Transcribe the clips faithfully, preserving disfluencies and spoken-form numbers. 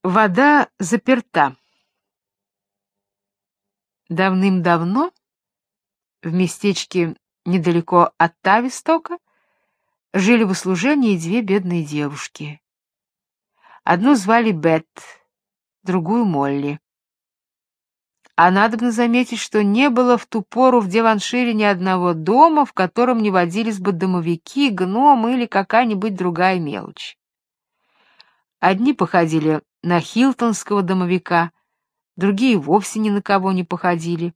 Вода заперта. Давным-давно в местечке недалеко от Тавистока жили в услужении две бедные девушки. Одну звали Бет, другую Молли. А надобно заметить, что не было в ту пору в Девоншире ни одного дома, в котором не водились бы домовики, гномы или какая-нибудь другая мелочь. Одни походили на хилтонского домовика, другие вовсе ни на кого не походили.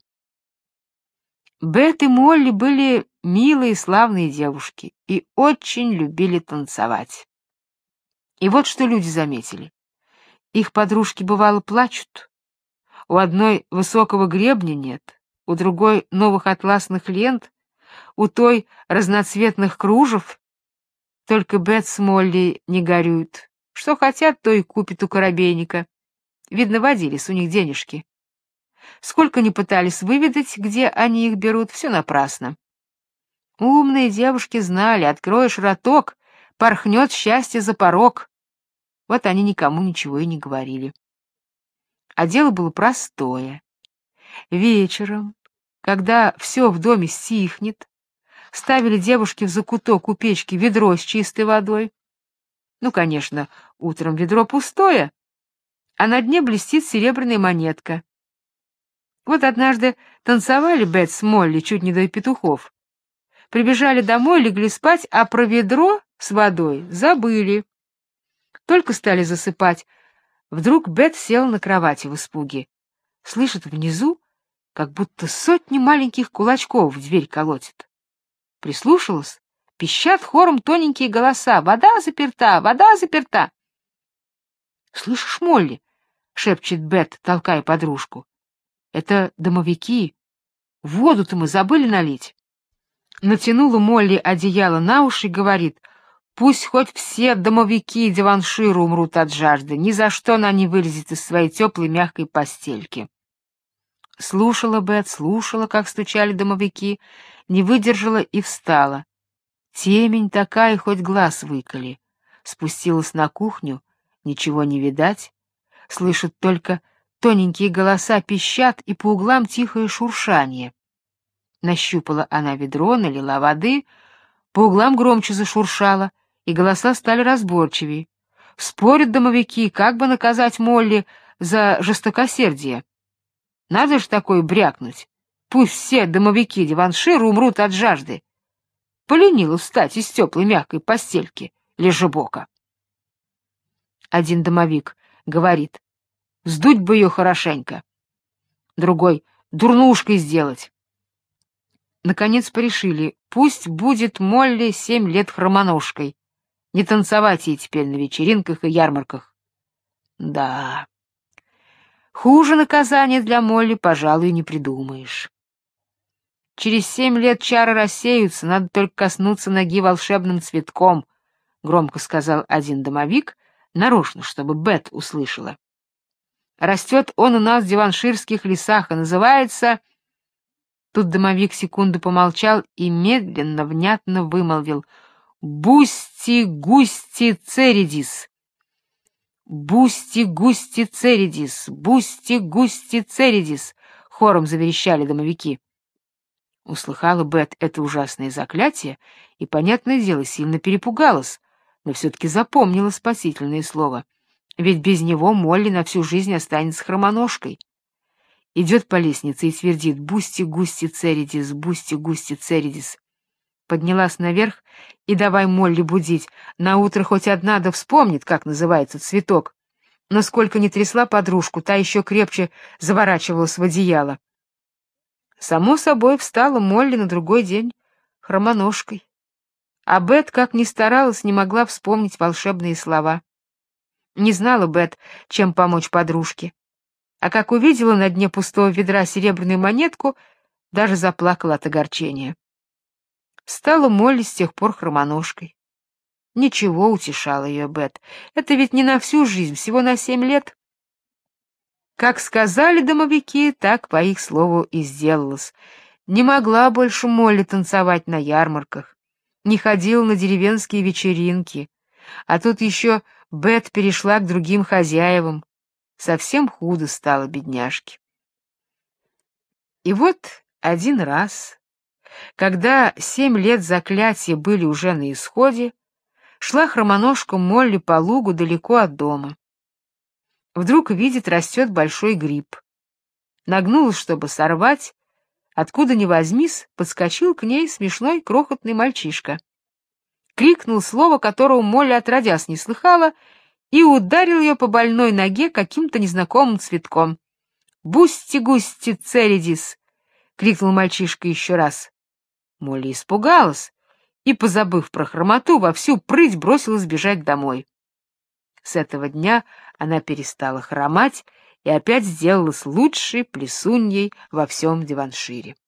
Бет и Молли были милые и славные девушки и очень любили танцевать. И вот что люди заметили. Их подружки, бывало, плачут. У одной высокого гребня нет, у другой новых атласных лент, у той разноцветных кружев. Только Бет с Молли не горюют. Что хотят, то и купят у коробейника. Видно, водились у них денежки. Сколько ни пытались выведать, где они их берут, все напрасно. Умные девушки знали, откроешь роток, порхнет счастье за порог. Вот они никому ничего и не говорили. А дело было простое. Вечером, когда все в доме стихнет, ставили девушки в закуток у печки ведро с чистой водой. Ну, конечно, утром ведро пустое, а на дне блестит серебряная монетка. Вот однажды танцевали Бет с Молли чуть не до петухов. Прибежали домой, легли спать, а про ведро с водой забыли. Только стали засыпать, вдруг Бет села на кровати в испуге. Слышит внизу, как будто сотни маленьких кулачков в дверь колотят. Прислушалась, пищат хором тоненькие голоса: «Вода заперта! Вода заперта!» «Слышишь, Молли?» — шепчет Бет, толкая подружку. «Это домовики. Воду-то мы забыли налить». Натянула Молли одеяло на уши и говорит: «Пусть хоть все домовики Девоншира умрут от жажды, ни за что она не вылезет из своей теплой мягкой постельки». Слушала Бет, слушала, как стучали домовики, не выдержала и встала. Темень такая, хоть глаз выколи. Спустилась на кухню, ничего не видать, слышит только тоненькие голоса пищат и по углам тихое шуршание. Нащупала она ведро, налила воды, по углам громче зашуршало, и голоса стали разборчивее. Спорят домовики, как бы наказать Молли за жестокосердие. Надо ж такое брякнуть. Пусть все домовики Девоншира умрут от жажды. Поленила встать из теплой мягкой постельки лежебока. Один домовик говорит: «Вздуть бы ее хорошенько». Другой: «Дурнушкой сделать». Наконец порешили: пусть будет Молли семь лет хромоножкой. Не танцевать ей теперь на вечеринках и ярмарках. Да, хуже наказания для Молли, пожалуй, не придумаешь. Через семь лет чары рассеются, надо только коснуться ноги волшебным цветком, — громко сказал один домовик, нарочно, чтобы Бет услышала. Растет он у нас в девонширских лесах и называется... Тут домовик секунду помолчал и медленно, внятно вымолвил: «Бусти-густи-церидис! Бусти-густи-церидис! Бусти-густи-церидис!» — хором заверещали домовики. Услыхала Бет это ужасное заклятие и, понятное дело, сильно перепугалась, но все-таки запомнила спасительное слово, ведь без него Молли на всю жизнь останется хромоножкой. Идет по лестнице и твердит: «Бусти-густи-церидис! Бусти-густи-церидис!» Поднялась наверх и давай Молли будить. Наутро хоть одна да вспомнит, как называется цветок. Но сколько ни трясла подружку, та еще крепче заворачивалась в одеяло. Само собой, встала Молли на другой день хромоножкой. А Бет, как ни старалась, не могла вспомнить волшебные слова. Не знала Бет, чем помочь подружке. А как увидела на дне пустого ведра серебряную монетку, даже заплакала от огорчения. Стала Молли с тех пор хромоножкой. Ничего, утешала ее Бет, это ведь не на всю жизнь, всего на семь лет. Как сказали домовики, так по их слову и сделалось. Не могла больше Молли танцевать на ярмарках, не ходила на деревенские вечеринки, а тут еще Бет перешла к другим хозяевам, Совсем худо стало бедняжке. И вот один раз, когда семь лет заклятия были уже на исходе, шла хромоножка Молли по лугу далеко от дома. Вдруг видит, растет большой гриб. Нагнулась, чтобы сорвать. Откуда ни возьмись, подскочил к ней смешной крохотный мальчишка. Крикнул слово, которого Молли отродясь не слыхала, и ударил ее по больной ноге каким-то незнакомым цветком. «Бусти-густи церидис!» — крикнул мальчишка еще раз. Молли испугалась и, позабыв про хромоту, во всю прыть бросилась бежать домой. С этого дня она перестала хромать и опять сделалась лучшей плесуньей во всем Диваншире.